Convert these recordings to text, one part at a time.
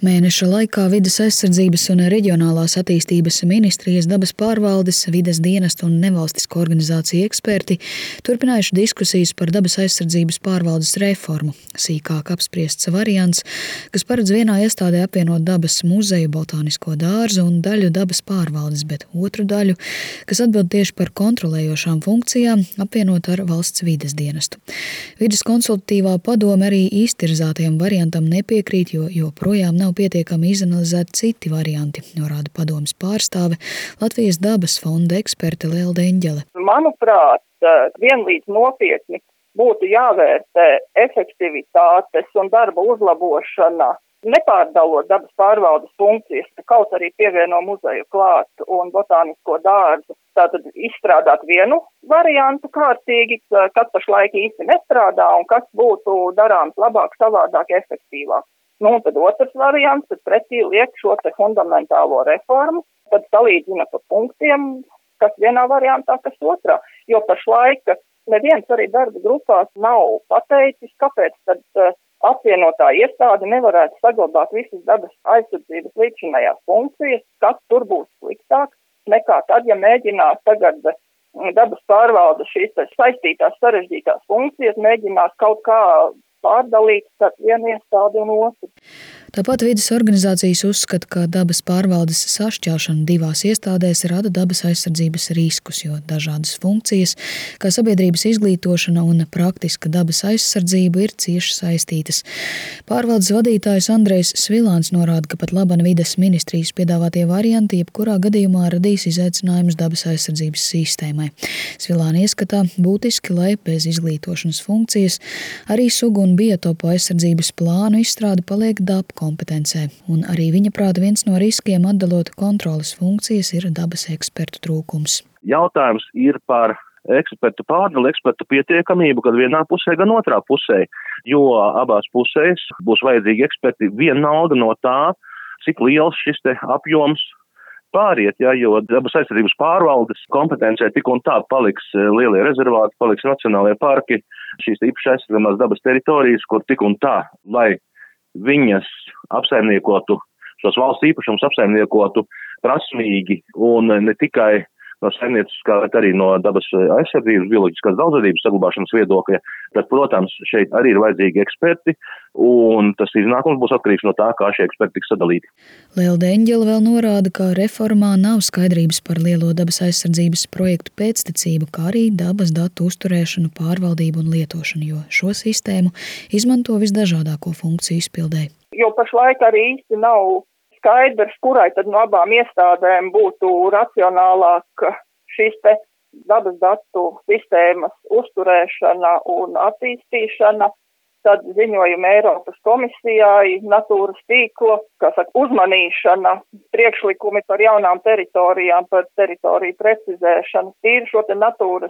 Mēneša laikā Vides aizsardzības un reģionālās attīstības ministrijas dabas pārvaldes, vides dienesta un nevalstisko organizāciju eksperti turpinājuši diskusijas par dabas aizsardzības pārvaldes reformu. Sīkāk apspriests variants, kas paredz vienā iestādē apvienot dabas muzeju, botānisko dārzu un daļu dabas pārvaldes, bet otru daļu, kas atbild tieši par kontrolējošām funkcijām, apvienot ar valsts vides dienestu. Vides konsultatīvā padome arī iztirzātajam variantam nepiekrīt, jo joprojām nav pietiekami izanalizēti citi varianti, norāda padomes pārstāve Latvijas dabas fonda eksperte Lelde Eņģele. Manuprāt, vienlīdz nopietni būtu jāvērtē efektivitātes un darba uzlabošana, nepārdalot dabas pārvaldes funkcijas, kaut arī pievieno muzeju klāt un botānisko dārzu. Tātad izstrādāt vienu variantu kārtīgi, kas pašlaik īsti nestrādā un kas būtu darāms labāk, savādāk, efektīvāk. Un tad otrs variants, tad pretī liek šo te fundamentālo reformu, tad salīdzina pa punktiem, kas vienā variantā, kas otrā. Jo pašlaik neviens arī darba grupās nav pateicis, kāpēc tad apvienotā iestāde nevarētu saglabāt visas dabas aizsardzības līdzinājās funkcijas, kas tur būs sliktāk nekā tad, ja mēģinās tagad dabas pārvaldes šīs saistītās sarežģītās funkcijas, mēģinās kaut kā pārdalīt starp vienu iestādi un otru. Tāpat vides organizācijas uzskata, ka dabas pārvaldes sašķelšana divās iestādēs rada dabas aizsardzības riskus, jo dažādas funkcijas, kā sabiedrības izglītošana un praktiska dabas aizsardzība, ir cieši saistītas. Pārvaldes vadītājs Andrejs Svilāns norāda, ka pat laban vides ministrijas piedāvātie varianti jebkurā gadījumā radīs izaicinājumus dabas aizsardzības sistēmai. Svilāna ieskatā būtiski, lai bez izglītošanas funkcijas arī sugu un biotopu aizsardzības plānu izstrāde paliek DAP kompetencē, un arī viņa prāta viens no riskiem atdalot kontroles funkcijas ir dabas ekspertu trūkums. Jautājums ir par ekspertu pārdali, ekspertu pietiekamību, gan vienā pusē, gan otrā pusē, jo abās pusēs būs vajadzīgi eksperti vienalga no tā, cik liels šis te apjoms pāriet, jo dabas aizsardzības pārvaldes kompetencē tik un tā paliks lielie rezervāti, paliks nacionālie parki, šīs īpaši aizsardzamās dabas teritorijas, kur tik un tā, lai viņas apsaimniekotu, šos valsts īpašumus apsaimniekotu prasmīgi un ne tikai no saimnieciskā, bet arī no dabas aizsardzības, bioloģiskās daudzveidības saglabāšanas viedokļa, tad, protams, šeit arī ir vajadzīgi eksperti, un tas iznākums būs atkarīgs no tā, kā šie eksperti tiks sadalīti. Lelde Eņģele vēl norāda, ka reformā nav skaidrības par lielo dabas aizsardzības projektu pēctecību, kā arī dabas datu uzturēšanu, pārvaldību un lietošanu, jo šo sistēmu izmanto visdažādāko funkciju izpildē. Jo pašlaik arī īsti nav skaidrs, kurai tad no abām iestādēm būtu racionālāk šīs te dabas datu sistēmas uzturēšana un attīstīšana. Tad ziņojumi Eiropas komisijai, Natūras tīkla, uzmanīšana, priekšlikumi par jaunām teritorijām, par teritoriju precizēšanu, tīri šo te Natūra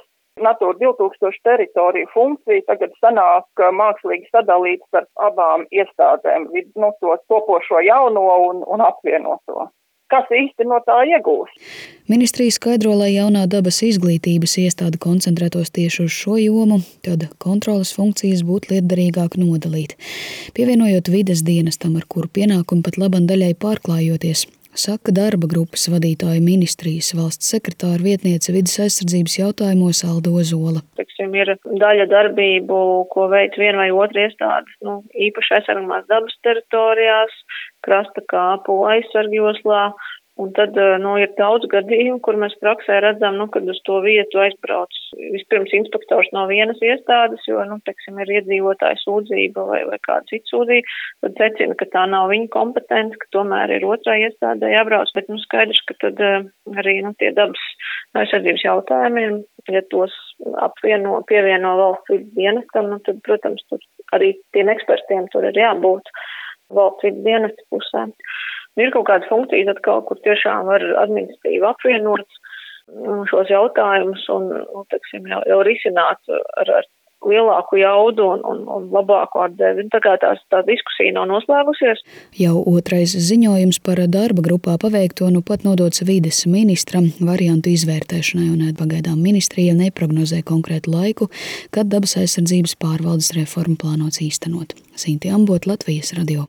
2000 teritoriju funkciju tagad sanāk mākslīgi sadalīts ar abām iestādēm, to topošo jauno un apvienoto. Kas īsti no tā iegūs? Ministrija skaidro, lai jaunā dabas izglītības iestāde koncentrētos tieši uz šo jomu, tad kontroles funkcijas būtu lietderīgāk nodalīt, pievienojot vides dienestam, ar kuru pienākumu pat laban daļai pārklājoties, saka darba grupas vadītāja ministrijas valsts sekretāra vietniece vides aizsardzības jautājumos Alda Ozola. Ir daļa darbību, ko veic viena vai otra iestāde, īpaši aizsargāmās dabas teritorijās, krasta kāpu aizsargjoslā, un tad ir daudz gadījumu, kur mēs praksē redzam, kad uz to vietu aizbrauc vispirms inspektors no vienas iestādes, jo, ir iedzīvotāja sūdzība vai kāda cita sūdzība, tad secina, ka tā nav viņa kompetence, ka tomēr ir otrā iestādē jābrauc, bet skaidrs, ka tad arī tie dabas aizsardzības jautājumi, ja tos pievieno valsts vides dienestam, tad, protams, tur arī tiem ekspertiem tur ir jābūt valsts vides dienesta pusē. Ir kaut kādas funkcijas atkal, kur tiešām var administratīvi apvienot šos jautājumus un jau risināt ar lielāku jaudu un labāku atdevi. Tā kā tā diskusija nav noslēgusies. Jau otrais ziņojums par darba grupā paveikto pat nodots vides ministram variantu izvērtēšanai, un pagaidām ministrija neprognozē konkrētu laiku, kad dabas aizsardzības pārvaldes reformu plānots īstenot. Sinti Ambot, Latvijas radio.